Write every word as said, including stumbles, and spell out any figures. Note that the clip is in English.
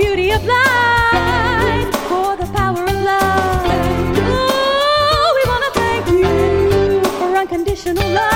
beauty of life, for the power of love. Oh, we want to thank you for unconditional love.